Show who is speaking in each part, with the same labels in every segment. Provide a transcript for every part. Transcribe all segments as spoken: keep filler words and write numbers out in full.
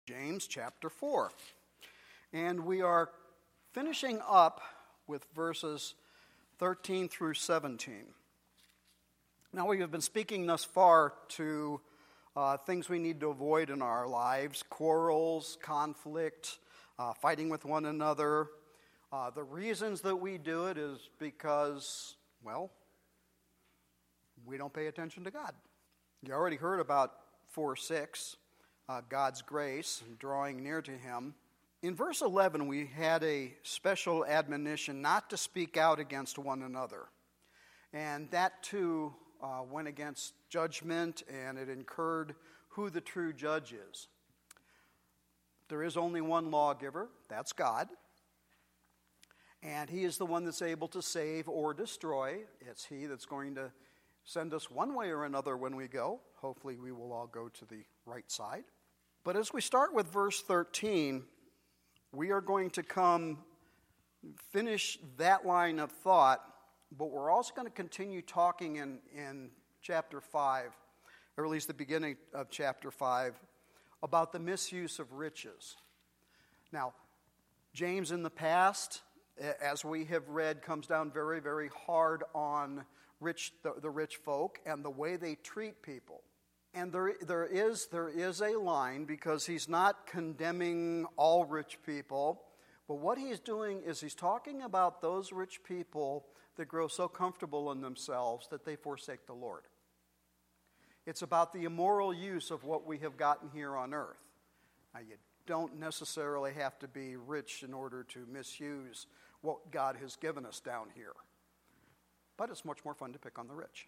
Speaker 1: James chapter four. And we are finishing up with verses thirteen through seventeen. Now, we have been speaking thus far to uh, things we need to avoid in our lives: quarrels, conflict, uh, fighting with one another. Uh, the reasons that we do it is because, well, we don't pay attention to God. You already heard about four six, uh, God's grace and drawing near to Him. In verse eleven, we had a special admonition not to speak out against one another. And that, too, uh, went against judgment, and it incurred who the true judge is. There is only one lawgiver, that's God. And He is the one that's able to save or destroy. It's He that's going to send us one way or another when we go. Hopefully we will all go to the right side. But as we start with verse thirteen, we are going to come finish that line of thought, but we're also going to continue talking in, in chapter five, or at least the beginning of chapter five, about the misuse of riches. Now, James in the past, as we have read, comes down very, very hard on rich the, the rich folk and the way they treat people. And there, there is there is a line, because he's not condemning all rich people, but what he's doing is he's talking about those rich people that grow so comfortable in themselves that they forsake the Lord. It's about the immoral use of what we have gotten here on earth. Now, you don't necessarily have to be rich in order to misuse what God has given us down here. But it's much more fun to pick on the rich,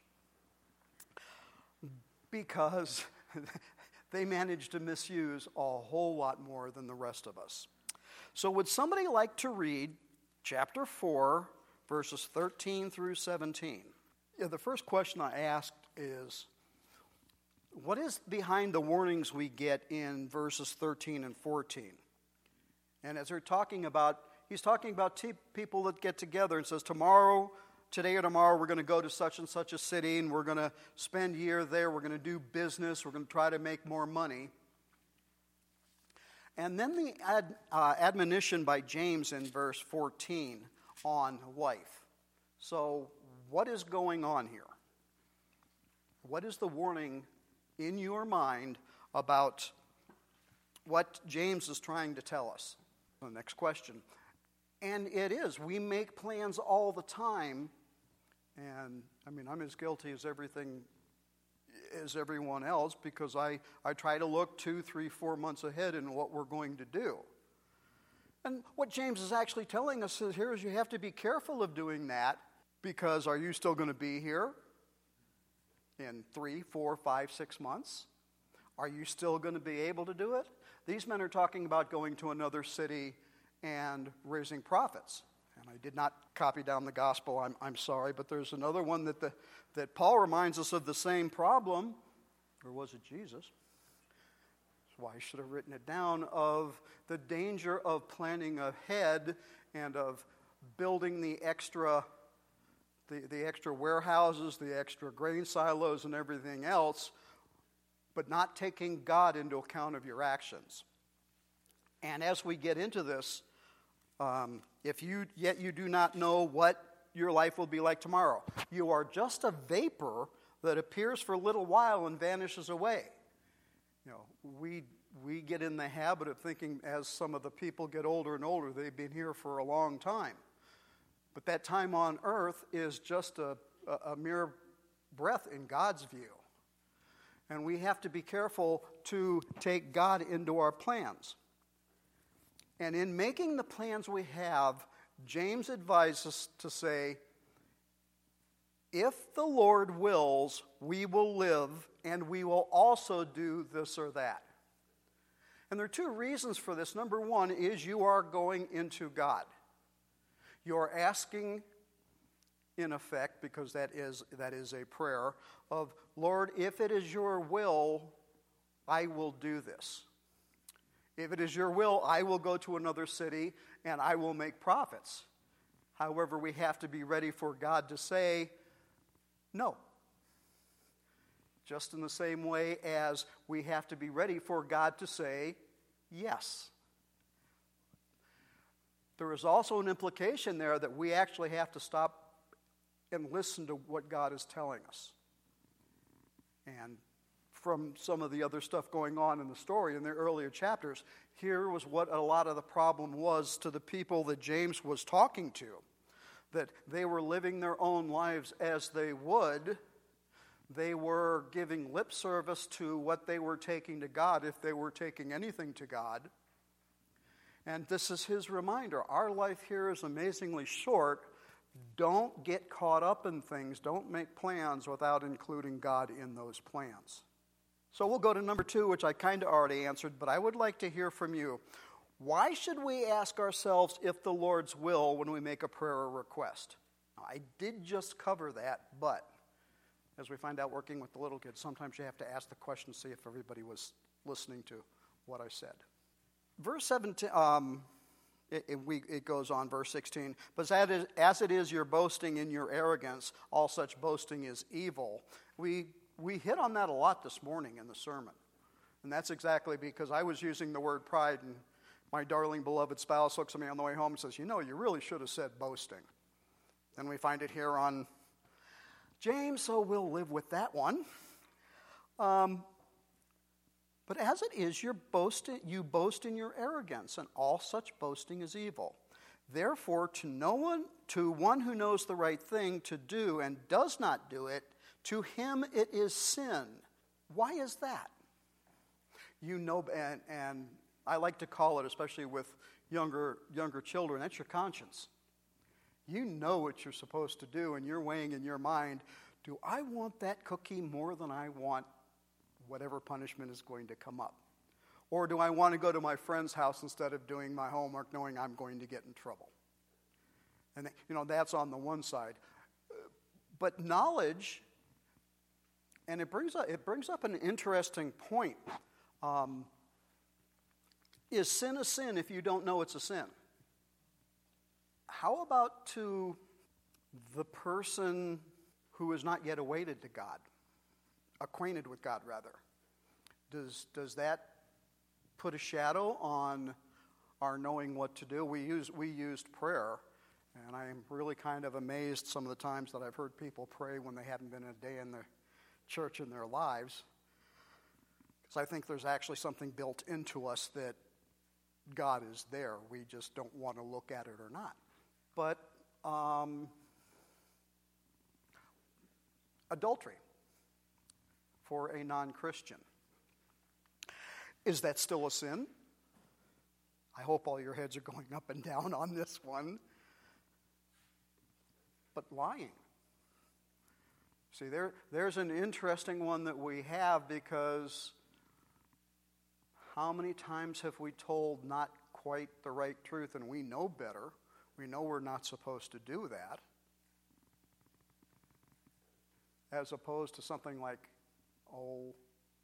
Speaker 1: because they manage to misuse a whole lot more than the rest of us. So would somebody like to read chapter four, verses thirteen through seventeen? Yeah, the first question I asked is, what is behind the warnings we get in verses thirteen and fourteen? And as they're talking about, he's talking about t- people that get together and says, tomorrow, today or tomorrow, we're going to go to such and such a city, and we're going to spend a year there. We're going to do business. We're going to try to make more money. And then the ad, uh, admonition by James in verse fourteen on life. So what is going on here? What is the warning in your mind about what James is trying to tell us? The next question. And it is, we make plans all the time. And, I mean, I'm as guilty as everything, as everyone else, because I, I try to look two, three, four months ahead in what we're going to do. And what James is actually telling us is here is you have to be careful of doing that, because are you still going to be here in three, four, five, six months? Are you still going to be able to do it? These men are talking about going to another city and raising profits. And I did not copy down the gospel, I'm, I'm sorry, but there's another one that the, that Paul reminds us of the same problem, or was it Jesus? That's why I should have written it down, of the danger of planning ahead and of building the extra, the, the extra warehouses, the extra grain silos and everything else, but not taking God into account of your actions. And as we get into this, Um, if you yet you do not know what your life will be like tomorrow, you are just a vapor that appears for a little while and vanishes away. You know, we we get in the habit of thinking, as some of the people get older and older, they've been here for a long time. But that time on earth is just a, a, a mere breath in God's view. And we have to be careful to take God into our plans. And in making the plans we have, James advises us to say, if the Lord wills, we will live, and we will also do this or that. And there are two reasons for this. Number one is you are going into God. You're asking, in effect, because that is, that is a prayer, of, Lord, if it is your will, I will do this. If it is your will, I will go to another city and I will make profits. However, we have to be ready for God to say no. Just in the same way as we have to be ready for God to say Yes. There is also an implication there that we actually have to stop and listen to what God is telling us. And from some of the other stuff going on in the story in the earlier chapters, here was what a lot of the problem was to the people that James was talking to. That they were living their own lives as they would. They were giving lip service to what they were taking to God, if they were taking anything to God. And this is his reminder. Our life here is amazingly short. Don't get caught up in things. Don't make plans without including God in those plans. So we'll go to number two, which I kind of already answered, but I would like to hear from you. Why should we ask ourselves if the Lord's will when we make a prayer or request? Now, I did just cover that, but as we find out working with the little kids, sometimes you have to ask the question to see if everybody was listening to what I said. Verse seventeen, um, it, it, we, it goes on, verse sixteen. But as it, is, as it is your boasting in your arrogance, all such boasting is evil. We we hit on that a lot this morning in the sermon. And that's exactly because I was using the word pride, and my darling beloved spouse looks at me on the way home and says, you know, you really should have said boasting. Then we find it here on James, so we'll live with that one. Um, but as it is, you're boasting, you boast in your arrogance, and all such boasting is evil. Therefore, to no one, to one who knows the right thing to do and does not do it, to him it is sin. Why is that? You know, and, and I like to call it, especially with younger younger children, that's your conscience. You know what you're supposed to do, and you're weighing in your mind, do I want that cookie more than I want whatever punishment is going to come up? Or do I want to go to my friend's house instead of doing my homework knowing I'm going to get in trouble? And, you know, that's on the one side. But knowledge, and it brings up, it brings up an interesting point. Um, is sin a sin if you don't know it's a sin? How about to the person who is not yet acquainted to God, acquainted with God, rather? Does does that put a shadow on our knowing what to do? We use we used prayer, and I am really kind of amazed some of the times that I've heard people pray when they haven't been a day in the church in their lives, because I think there's actually something built into us that God is there. We just don't want to look at it or not. But um, adultery for a non-Christian, is that still a sin? I hope all your heads are going up and down on this one. But lying. See, there, there's an interesting one that we have, because how many times have we told not quite the right truth, and we know better? We know we're not supposed to do that. As opposed to something like, oh,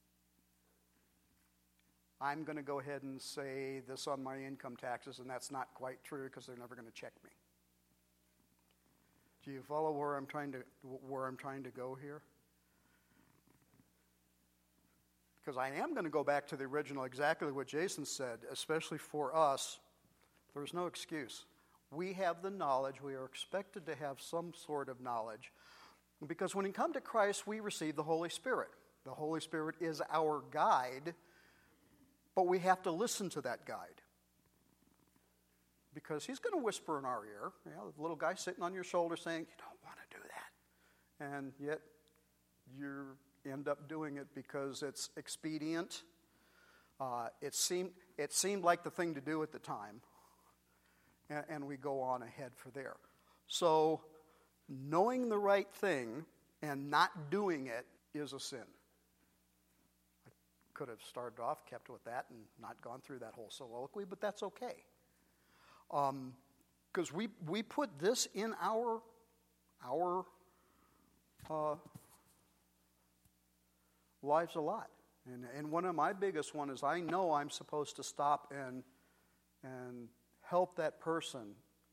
Speaker 1: I'm going to go ahead and say this on my income taxes, and that's not quite true because they're never going to check me. Do you follow where I'm trying to where I'm trying to go here? Because I am going to go back to the original, exactly what Jason said, especially for us. There's no excuse. We have the knowledge. We are expected to have some sort of knowledge. Because when we come to Christ, we receive the Holy Spirit. The Holy Spirit is our guide, but we have to listen to that guide. Because he's going to whisper in our ear, you know, the little guy sitting on your shoulder saying, you don't want to do that. And yet you end up doing it because it's expedient. Uh, it seemed, it seemed like the thing to do at the time. And, and we go on ahead for there. So knowing the right thing and not doing it is a sin. I could have started off, kept with that, and not gone through that whole soliloquy, but that's okay. Um, because we we put this in our our uh, lives a lot, and and one of my biggest one is I know I'm supposed to stop and and help that person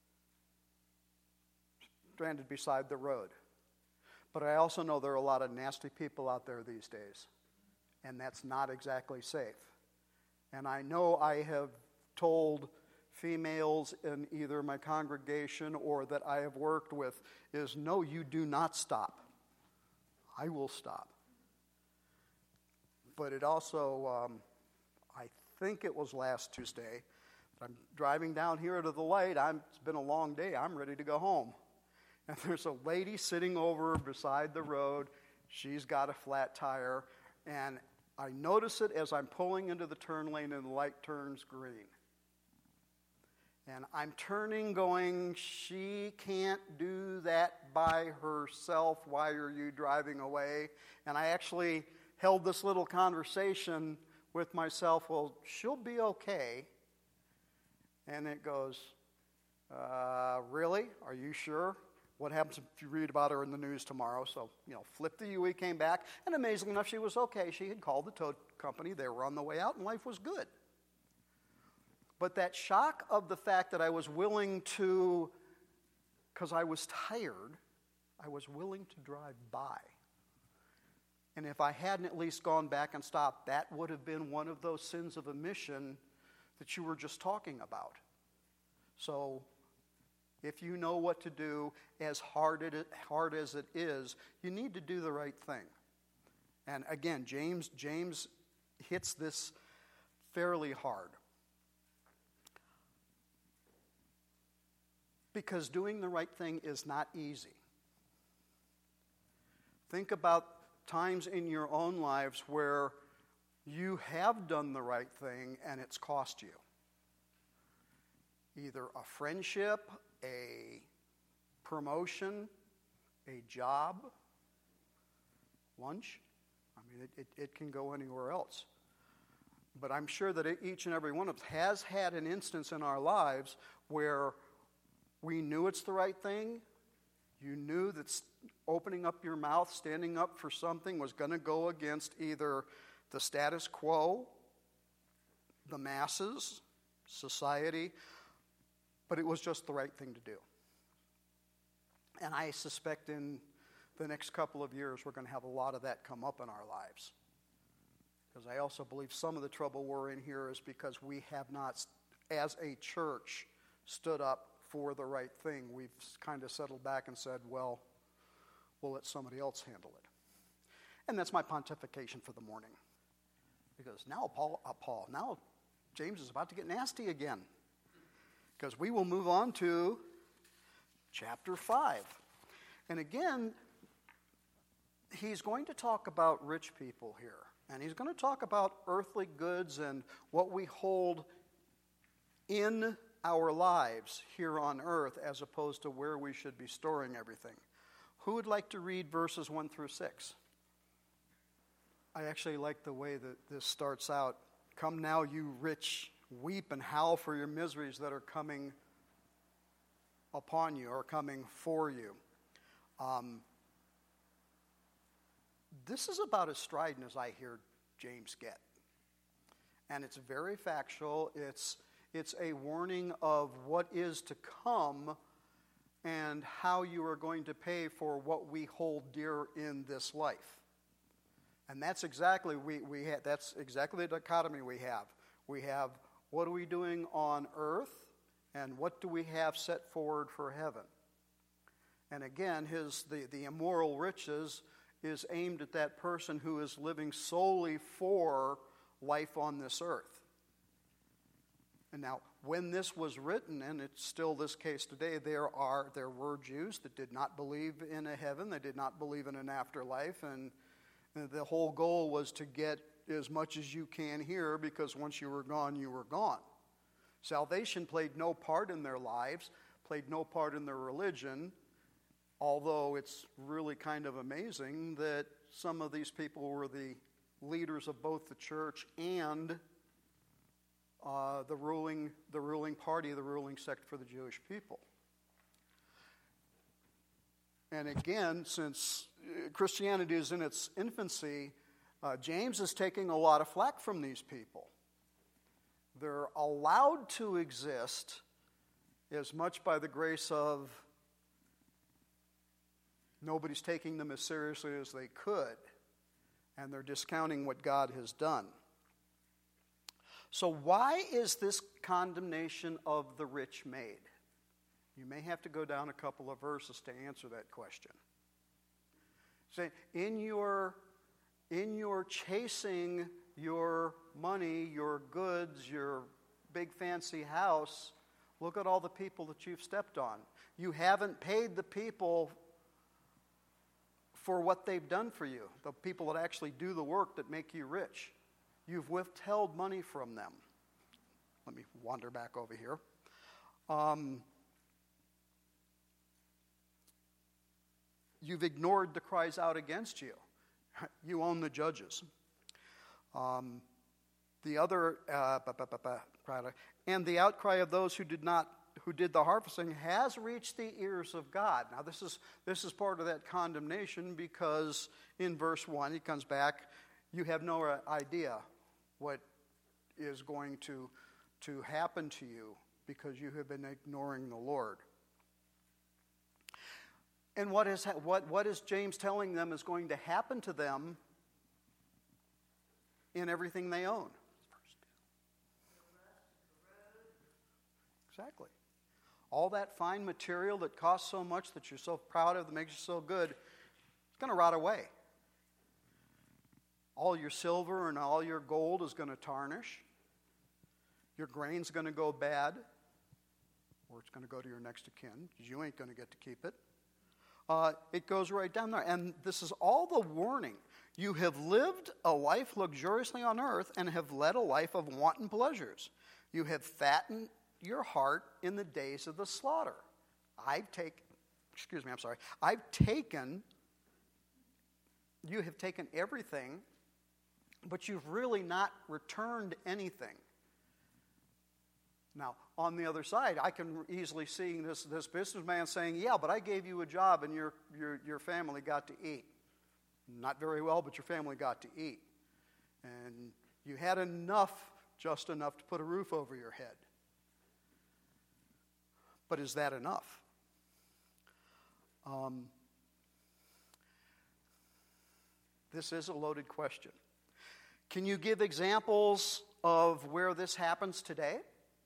Speaker 1: stranded beside the road, but I also know there are a lot of nasty people out there these days, and that's not exactly safe. And I know I have told females in either my congregation or that I have worked with is, no, you do not stop. I will stop. But it also, um, I think it was last Tuesday, I'm driving down here to the light. I'm, it's been a long day. I'm ready to go home. And there's a lady sitting over beside the road. She's got a flat tire. And I notice it as I'm pulling into the turn lane and the light turns green. And I'm turning going, she can't do that by herself. Why are you driving away? And I actually held this little conversation with myself. Well, she'll be okay. And it goes, uh, really? Are you sure? What happens if you read about her in the news tomorrow? So, you know, flip the U E, came back, and amazingly enough, she was okay. She had called the tow company. They were on the way out, and life was good. But that shock of the fact that I was willing to, because I was tired, I was willing to drive by. And if I hadn't at least gone back and stopped, that would have been one of those sins of omission that you were just talking about. So if you know what to do, as hard, it, hard as it is, you need to do the right thing. And again, James, James hits this fairly hard. Because doing the right thing is not easy. Think about times in your own lives where you have done the right thing and it's cost you. Either a friendship, a promotion, a job, lunch. I mean, it, it, it can go anywhere else. But I'm sure that each and every one of us has had an instance in our lives where we knew it's the right thing. You knew that opening up your mouth, standing up for something was going to go against either the status quo, the masses, society, but it was just the right thing to do. And I suspect in the next couple of years we're going to have a lot of that come up in our lives. Because I also believe some of the trouble we're in here is because we have not, as a church, stood up for the right thing. We've kind of settled back and said, well, we'll let somebody else handle it. And that's my pontification for the morning. Because now Paul, uh, Paul, now James is about to get nasty again. Because we will move on to chapter five. And again, he's going to talk about rich people here. And he's going to talk about earthly goods and what we hold in our lives here on earth as opposed to where we should be storing everything. Who would like to read verses one through six? I actually like the way that this starts out. Come now, you rich, weep and howl for your miseries that are coming upon you or coming for you. Um, this is about as strident as I hear James get. And it's very factual. It's It's a warning of what is to come and how you are going to pay for what we hold dear in this life. And that's exactly we, we have, that's exactly the dichotomy we have. We have what are we doing on earth and what do we have set forward for heaven. And again, his the, the immoral riches is aimed at that person who is living solely for life on this earth. And now, when this was written, and it's still this case today, there are there were Jews that did not believe in a heaven, they did not believe in an afterlife, and the whole goal was to get as much as you can here, because once you were gone, you were gone. Salvation played no part in their lives, played no part in their religion, although it's really kind of amazing that some of these people were the leaders of both the church and Uh, the ruling the ruling party, the ruling sect for the Jewish people. And again, since Christianity is in its infancy, uh, James is taking a lot of flack from these people. They're allowed to exist as much by the grace of nobody's taking them as seriously as they could, and they're discounting what God has done. So why is this condemnation of the rich made? You may have to go down a couple of verses to answer that question. Say, in your, in your chasing your money, your goods, your big fancy house, look at all the people that you've stepped on. You haven't paid the people for what they've done for you, the people that actually do the work that make you rich. You've withheld money from them. Let me wander back over here. Um, you've ignored the cries out against you. You own the judges. Um, the other, uh, and the outcry of those who did not, who did the harvesting, has reached the ears of God. Now, this is this is part of that condemnation, because in verse one, he comes back. You have no idea what is going to to happen to you because you have been ignoring the Lord. And what is what what is James telling them is going to happen to them in everything they own? Exactly. All that fine material that costs so much, that you're so proud of, that makes you so good, it's going to rot away. All your silver and all your gold is going to tarnish. Your grain's going to go bad, or it's going to go to your next of kin, because you ain't going to get to keep it. Uh, it goes right down there. And this is all the warning. You have lived a life luxuriously on earth and have led a life of wanton pleasures. You have fattened your heart in the days of the slaughter. I've taken, excuse me, I'm sorry. I've taken, you have taken everything, but you've really not returned anything. Now, on the other side, I can easily see this, this businessman saying, yeah, but I gave you a job and your, your, your family got to eat. Not very well, but your family got to eat. And you had enough, just enough to put a roof over your head. But is that enough? Um, this is a loaded question. Can you give examples of where this happens today?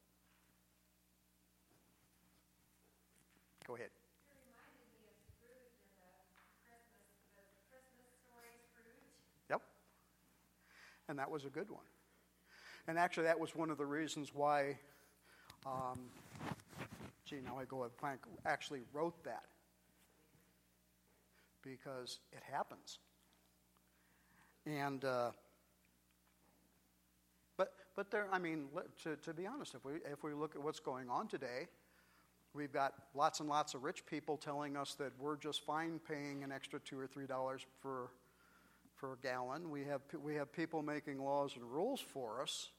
Speaker 1: Go ahead.
Speaker 2: It reminded me of Scrooge in the Christmas, the Christmas story, Scrooge.
Speaker 1: Yep. And that was a good one. And actually, that was one of the reasons why, um, gee, now I go with Frank, actually wrote that. Because it happens. And, uh, but but there, I mean, to, to be honest, if we if we look at what's going on today, we've got lots and lots of rich people telling us that we're just fine paying an extra two or three dollars for for a gallon. We have we have people making laws and rules for us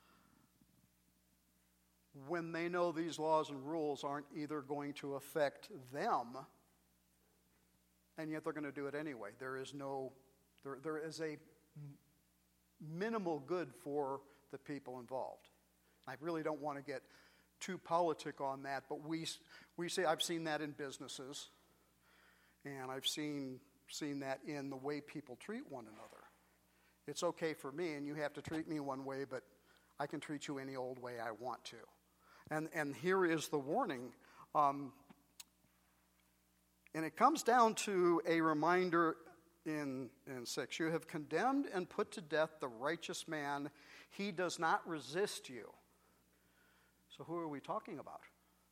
Speaker 1: when they know these laws and rules aren't either going to affect them, and yet they're going to do it anyway. There is no there there is a minimal good for the people involved. I really don't want to get too politic on that, but we we say I've seen that in businesses, and I've seen seen that in the way people treat one another. It's okay for me, and you have to treat me one way, but I can treat you any old way I want to. And and here is the warning, um, and it comes down to a reminder in in six. You have condemned and put to death the righteous man; he does not resist you. So who are we talking about?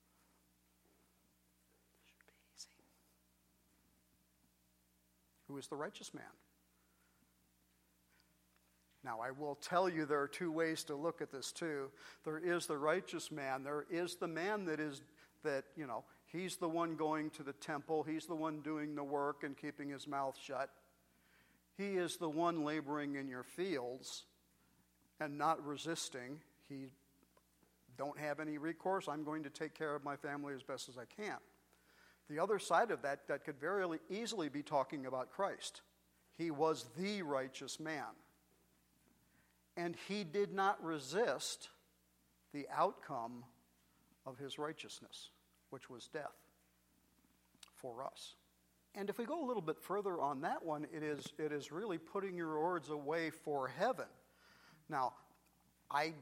Speaker 1: Should be easy. Who is the righteous man? Now, I will tell you there are two ways to look at this too. There is the righteous man. There is the man that is, that, you know, he's the one going to the temple. He's the one doing the work and keeping his mouth shut. He is the one laboring in your fields and not resisting. He don't have any recourse. I'm going to take care of my family as best as I can. The other side of that, that could very easily be talking about Christ. He was the righteous man. And he did not resist the outcome of his righteousness, which was death for us. And if we go a little bit further on that one, it is it is really putting your rewards away for heaven. Now, I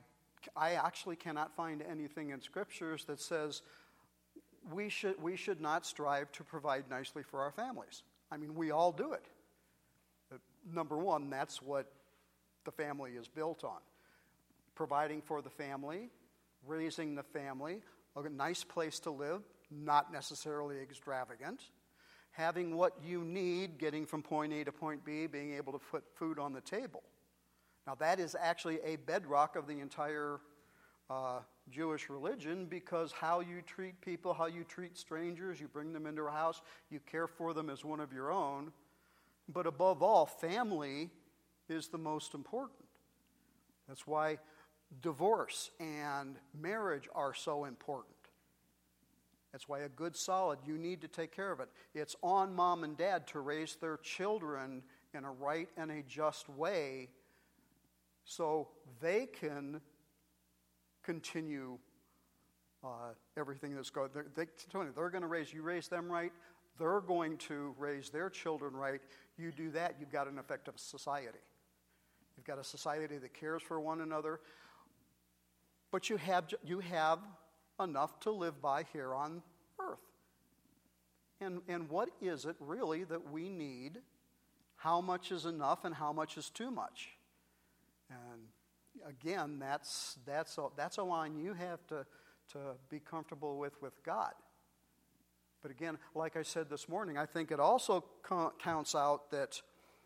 Speaker 1: I actually cannot find anything in scriptures that says we should, we should not strive to provide nicely for our families. I mean, we all do it. Uh, number one, that's what the family is built on. Providing for the family, raising the family, a nice place to live, not necessarily extravagant, having what you need, getting from point A to point B, being able to put food on the table. Now, that is actually a bedrock of the entire uh, Jewish religion, because how you treat people, how you treat strangers, you bring them into a house, you care for them as one of your own. But above all, family is the most important. That's why divorce and marriage are so important. That's why a good, solid, you need to take care of it. It's on mom and dad to raise their children in a right and a just way so they can continue uh, everything that's going. They're, they, they're going to raise, you raise them right, they're going to raise their children right. You do that, you've got an effective society. You've got a society that cares for one another, but you have you have enough to live by here on earth. And, and what is it really that we need? How much is enough and how much is too much? And again, that's that's a, that's a line you have to, to be comfortable with with God. But again, like I said this morning, I think it also co- counts out that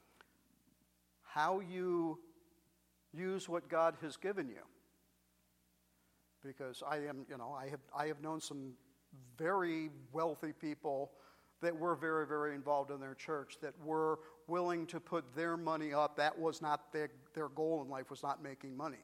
Speaker 1: how you use what God has given you. Because I am, you know, I have I have known some very wealthy people that were very, very involved in their church, that were willing to put their money up. That was not their, their goal in life, was not making money.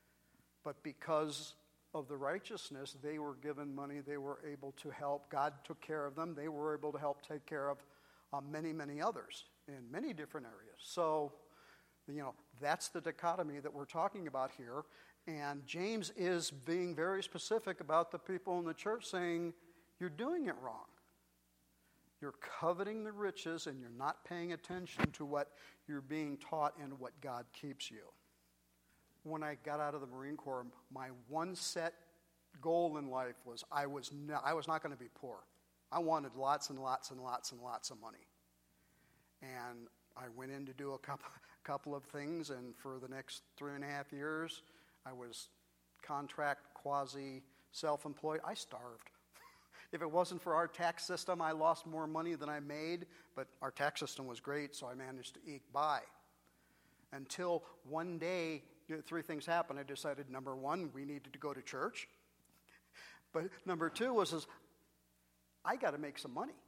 Speaker 1: But because of the righteousness, they were given money, they were able to help. God took care of them. They were able to help take care of uh, many, many others in many different areas. So, you know, that's the dichotomy that we're talking about here. And James is being very specific about the people in the church, saying, you're doing it wrong. You're coveting the riches and you're not paying attention to what you're being taught and what God keeps you. When I got out of the Marine Corps, my one set goal in life was I was not, I was not going to be poor. I wanted lots and lots and lots and lots of money. And I went in to do a couple, couple of things, and for the next three and a half years, I was contract, quasi, self-employed. I starved. If it wasn't for our tax system, I lost more money than I made, but our tax system was great, so I managed to eke by. Until one day, you know, three things happened. I decided, number one, we needed to go to church. But number two was, is I got to make some money.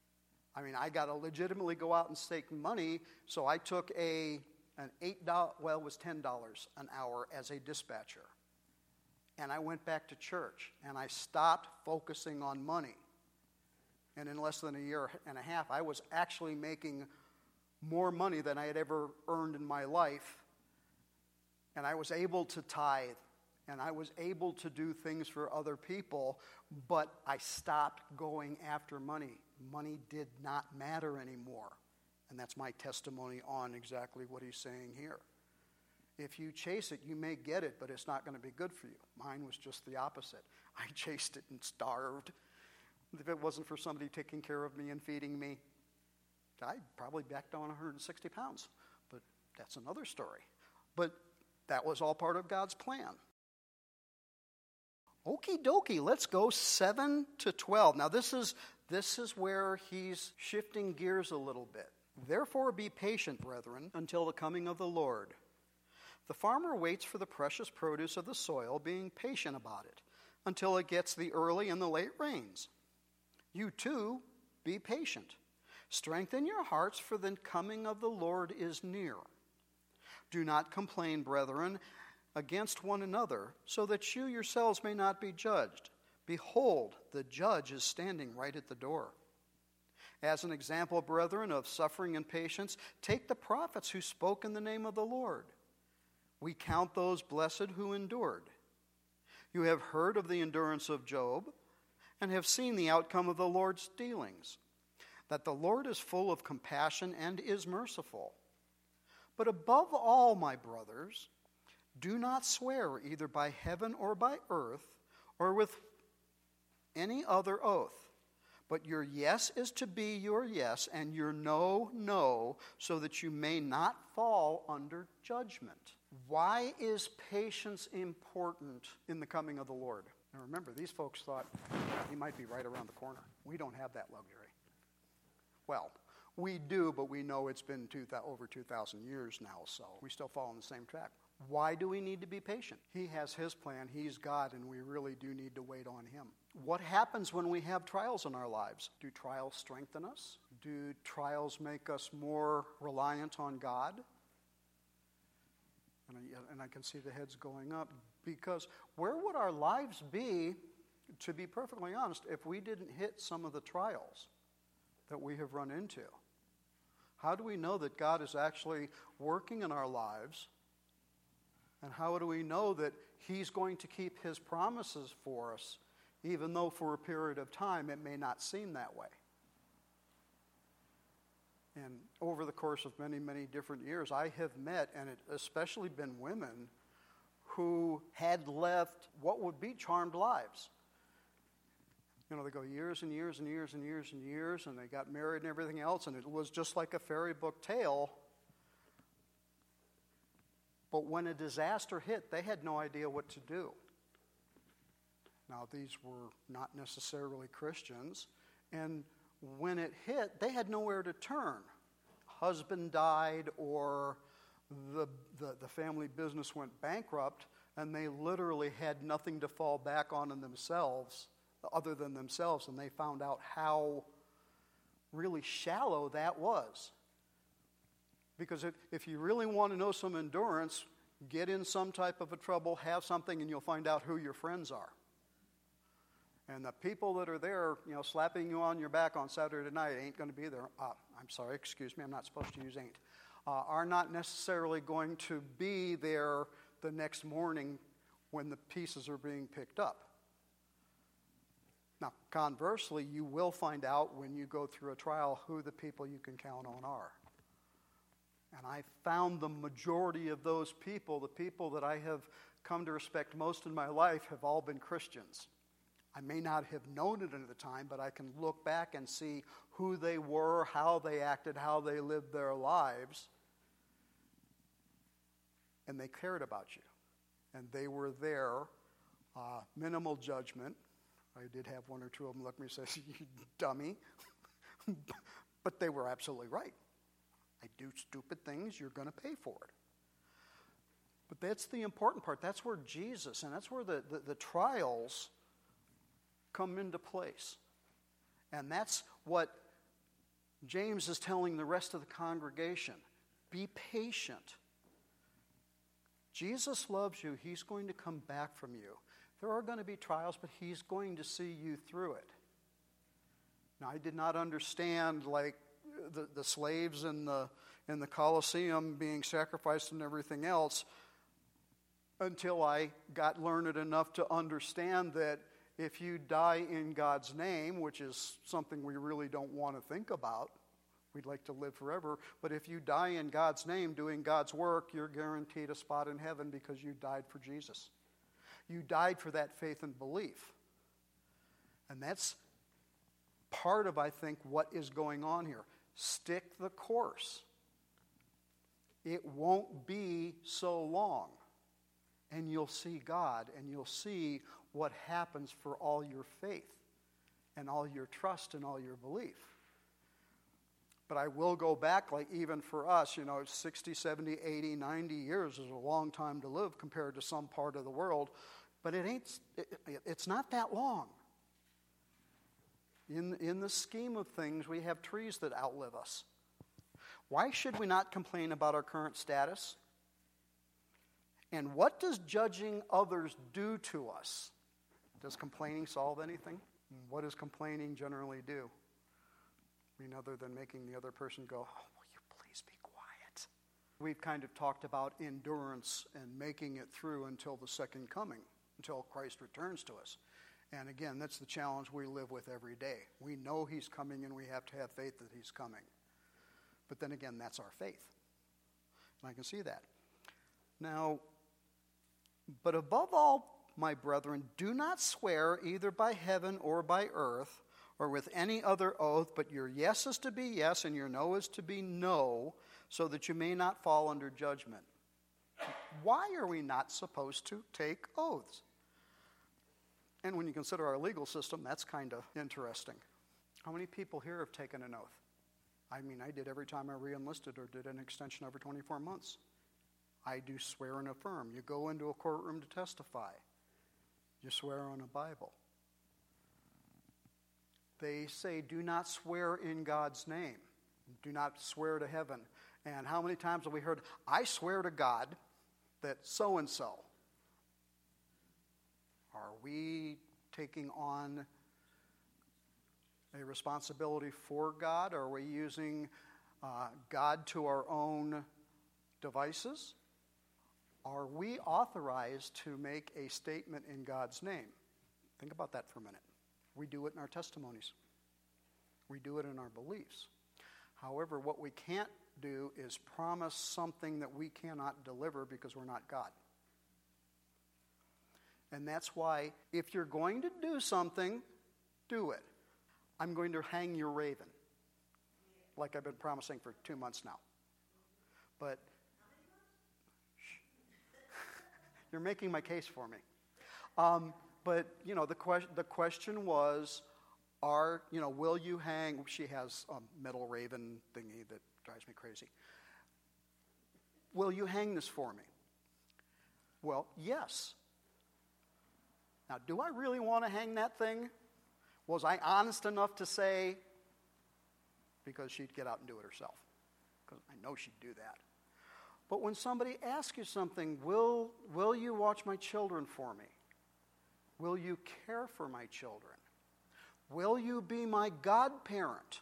Speaker 1: I mean, I got to legitimately go out and stake money, so I took a an eight dollars, well, it was ten dollars an hour as a dispatcher. And I went back to church, and I stopped focusing on money. And in less than a year and a half, I was actually making more money than I had ever earned in my life. And I was able to tithe, and I was able to do things for other people, but I stopped going after money. Money did not matter anymore. And that's my testimony on exactly what he's saying here. If you chase it, you may get it, but it's not going to be good for you. Mine was just the opposite. I chased it and starved. If it wasn't for somebody taking care of me and feeding me, I'd probably back down one hundred sixty pounds. But that's another story. But that was all part of God's plan. Okie dokie, let's go seven to twelve. Now this is this is where he's shifting gears a little bit. Therefore be patient, brethren, until the coming of the Lord. The farmer waits for the precious produce of the soil, being patient about it, until it gets the early and the late rains. You too, be patient. Strengthen your hearts, for the coming of the Lord is near. Do not complain, brethren, against one another, so that you yourselves may not be judged. Behold, the judge is standing right at the door. As an example, brethren, of suffering and patience, take the prophets who spoke in the name of the Lord. We count those blessed who endured. You have heard of the endurance of Job, and have seen the outcome of the Lord's dealings, that the Lord is full of compassion and is merciful. But above all, my brothers, Do not swear either by heaven or by earth or with any other oath, but your yes is to be your yes and your no, no, so that you may not fall under judgment. Why is patience important in the coming of the Lord? Now remember, these folks thought he might be right around the corner. We don't have that luxury. Well, we do, but we know it's been two, over two thousand years now, so we still fall on the same track. Why do we need to be patient? He has his plan. He's God, and we really do need to wait on him. What happens when we have trials in our lives? Do trials strengthen us? Do trials make us more reliant on God? And I, and I can see the heads going up, because where would our lives be, to be perfectly honest, if we didn't hit some of the trials that we have run into? How do we know that God is actually working in our lives? And how do we know that he's going to keep his promises for us, even though for a period of time it may not seem that way? And over the course of many, many different years, I have met, and it especially been women, who had left what would be charmed lives. You know, they go years and years and years and years and years, and they got married and everything else, and it was just like a fairy book tale. But when a disaster hit, they had no idea what to do. Now, these were not necessarily Christians, and when it hit, they had nowhere to turn. Husband died, or the, the, the family business went bankrupt, and they literally had nothing to fall back on in themselves, other than themselves, and they found out how really shallow that was. Because if, if you really want to know some endurance, get in some type of a trouble, have something, and you'll find out who your friends are. And the people that are there, you know, slapping you on your back on Saturday night ain't going to be there. Uh, I'm sorry, excuse me, I'm not supposed to use ain't. Uh, are not necessarily going to be there the next morning when the pieces are being picked up. Now, conversely, you will find out when you go through a trial who the people you can count on are. And I found the majority of those people, the people that I have come to respect most in my life, have all been Christians. I may not have known it at the time, but I can look back and see who they were, how they acted, how they lived their lives. And they cared about you. And they were there, uh, minimal judgment. I did have one or two of them look at me and say, you dummy. But they were absolutely right. I do stupid things, you're going to pay for it. But that's the important part. That's where Jesus, and that's where the, the, the trials come into place. And that's what James is telling the rest of the congregation. Be patient. Jesus loves you. He's going to come back from you. There are going to be trials, but he's going to see you through it. Now, I did not understand, like, the, the slaves in the, in the Colosseum being sacrificed and everything else until I got learned enough to understand that if you die in God's name, which is something we really don't want to think about, we'd like to live forever, but if you die in God's name doing God's work, you're guaranteed a spot in heaven because you died for Jesus. You died for that faith and belief. And that's part of, I think, what is going on here. Stick the course. It won't be so long. And you'll see God, and you'll see what happens for all your faith and all your trust and all your belief. But I will go back, like even for us, you know, sixty, seventy, eighty, ninety years is a long time to live compared to some part of the world. But it ain't, it, it's not that long. In, in the scheme of things, we have trees that outlive us. Why should we not complain about our current status? And what does judging others do to us? Does complaining solve anything? What does complaining generally do? I mean, other than making the other person go, oh, will you please be quiet? We've kind of talked about endurance and making it through until the second coming, until Christ returns to us. And again, that's the challenge we live with every day. We know he's coming and we have to have faith that he's coming. But then again, that's our faith. And I can see that. Now, But above all, my brethren, do not swear either by heaven or by earth or with any other oath, but your yes is to be yes and your no is to be no, so that you may not fall under judgment. Why are we not supposed to take oaths? And when you consider our legal system, that's kind of interesting. How many people here have taken an oath? I mean, I did every time I re-enlisted or did an extension over twenty-four months. I do swear and affirm. You go into a courtroom to testify. You swear on a Bible. They say, do not swear in God's name. Do not swear to heaven. And how many times have we heard, I swear to God that so-and-so. Are we taking on a responsibility for God? Are we using uh, God to our own devices? Are we authorized to make a statement in God's name? Think about that for a minute. We do it in our testimonies. We do it in our beliefs. However, what we can't do is promise something that we cannot deliver because we're not God. And that's why if you're going to do something, do it. I'm going to hang your raven, like I've been promising for two months now. But you're making my case for me. Um, but, you know, the, que- the question was, are, you know, will you hang, she has a metal raven thingy that drives me crazy. Will you hang this for me? Well, yes. Now, do I really want to hang that thing? Was I honest enough to say, because she'd get out and do it herself? Because I know she'd do that. But when somebody asks you something, will, will you watch my children for me? Will you care for my children? Will you be my godparent?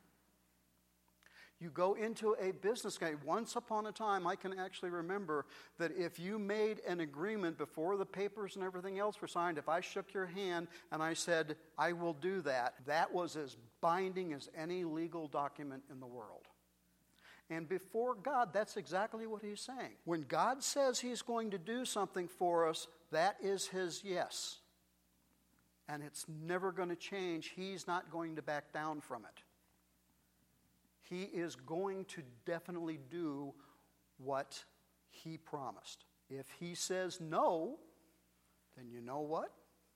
Speaker 1: You go into a business guy. Once upon a time, I can actually remember that if you made an agreement before the papers and everything else were signed, if I shook your hand and I said, I will do that, that was as binding as any legal document in the world. And before God, that's exactly what he's saying. When God says he's going to do something for us, that is his yes. And it's never going to change. He's not going to back down from it. He is going to definitely do what he promised. If he says no, then you know what?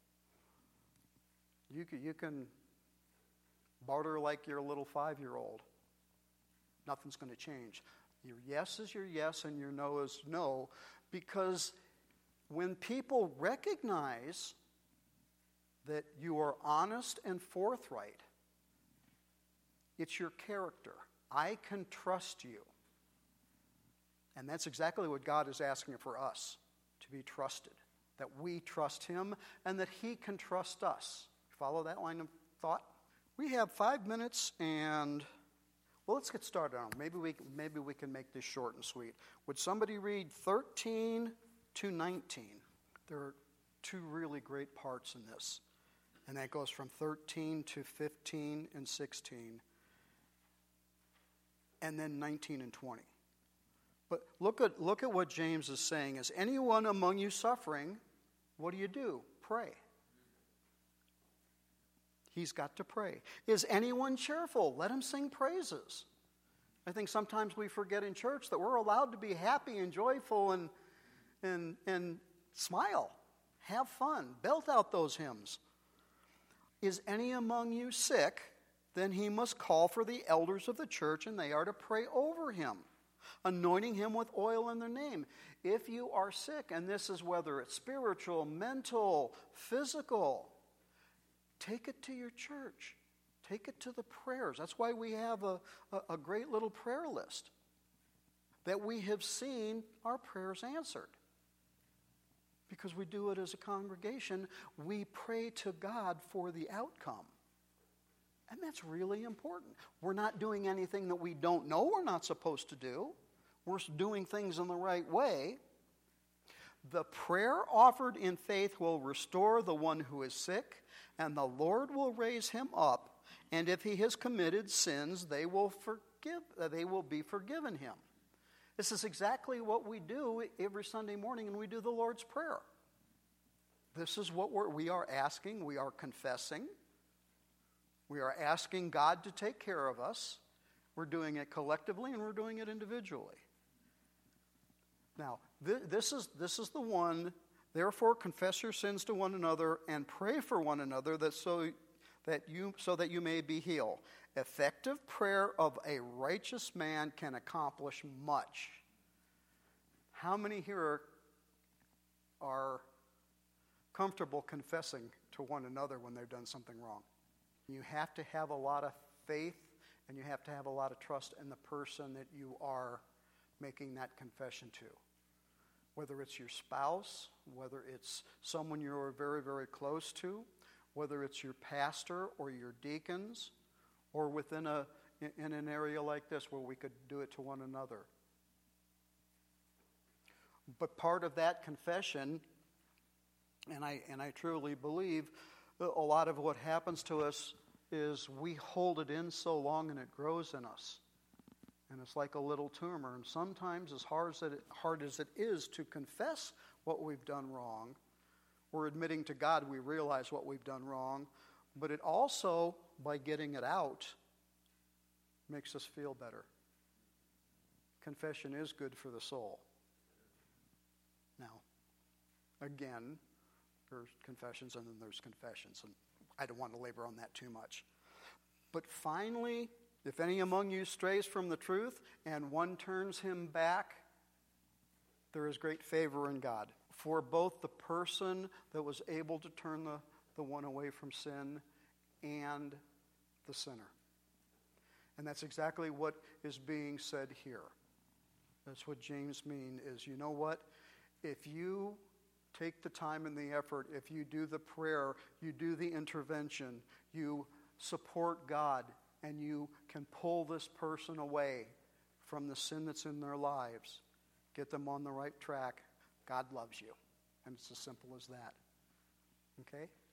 Speaker 1: You can, you can barter like your little five-year-old. Nothing's going to change. Your yes is your yes and your no is no, because when people recognize that you are honest and forthright, it's your character. I can trust you. And that's exactly what God is asking for us, to be trusted. That we trust him and that he can trust us. Follow that line of thought? We have five minutes and, well, let's get started on it. Maybe we, maybe we can make this short and sweet. Would somebody read thirteen to nineteen? There are two really great parts in this. And that goes from thirteen to fifteen and sixteen. And then nineteen and twenty. But look at look at what James is saying. Is anyone among you suffering? What do you do? Pray. He's got to pray. Is anyone cheerful? Let him sing praises. I think sometimes we forget in church that we're allowed to be happy and joyful and and and smile. Have fun. Belt out those hymns. Is any among you sick? Then he must call for the elders of the church, and they are to pray over him, anointing him with oil in their name. If you are sick, and this is whether it's spiritual, mental, physical, take it to your church. Take it to the prayers. That's why we have a, a, a great little prayer list, that we have seen our prayers answered. Because we do it as a congregation, we pray to God for the outcome. And that's really important. We're not doing anything that we don't know we're not supposed to do. We're doing things in the right way. The prayer offered in faith will restore the one who is sick, and the Lord will raise him up. And if he has committed sins, they will forgive. They will be forgiven him. This is exactly what we do every Sunday morning when we do the Lord's Prayer. This is what we're, we are asking, we are confessing. We are asking God to take care of us. We're doing it collectively and we're doing it individually. Now, th- this is this is the one, therefore confess your sins to one another and pray for one another that so that you so that you may be healed. Effective prayer of a righteous man can accomplish much. How many here are, are comfortable confessing to one another when they've done something wrong? You have to have a lot of faith and you have to have a lot of trust in the person that you are making that confession to. Whether it's your spouse, whether it's someone you're very, very close to, whether it's your pastor or your deacons, or within a in an area like this where we could do it to one another. But part of that confession, and I and I truly believe a lot of what happens to us is we hold it in so long and it grows in us. And it's like a little tumor. And sometimes as hard as it, hard as it is to confess what we've done wrong, we're admitting to God we realize what we've done wrong. But it also, by getting it out, makes us feel better. Confession is good for the soul. Now, again, there's confessions and then there's confessions. And I don't want to labor on that too much. But finally, if any among you strays from the truth and one turns him back, there is great favor in God for both the person that was able to turn the, the one away from sin and the sinner. And that's exactly what is being said here. That's what James means is, you know what? If you take the time and the effort, if you do the prayer, you do the intervention, you support God, and you can pull this person away from the sin that's in their lives, get them on the right track, God loves you. And it's as simple as that. Okay?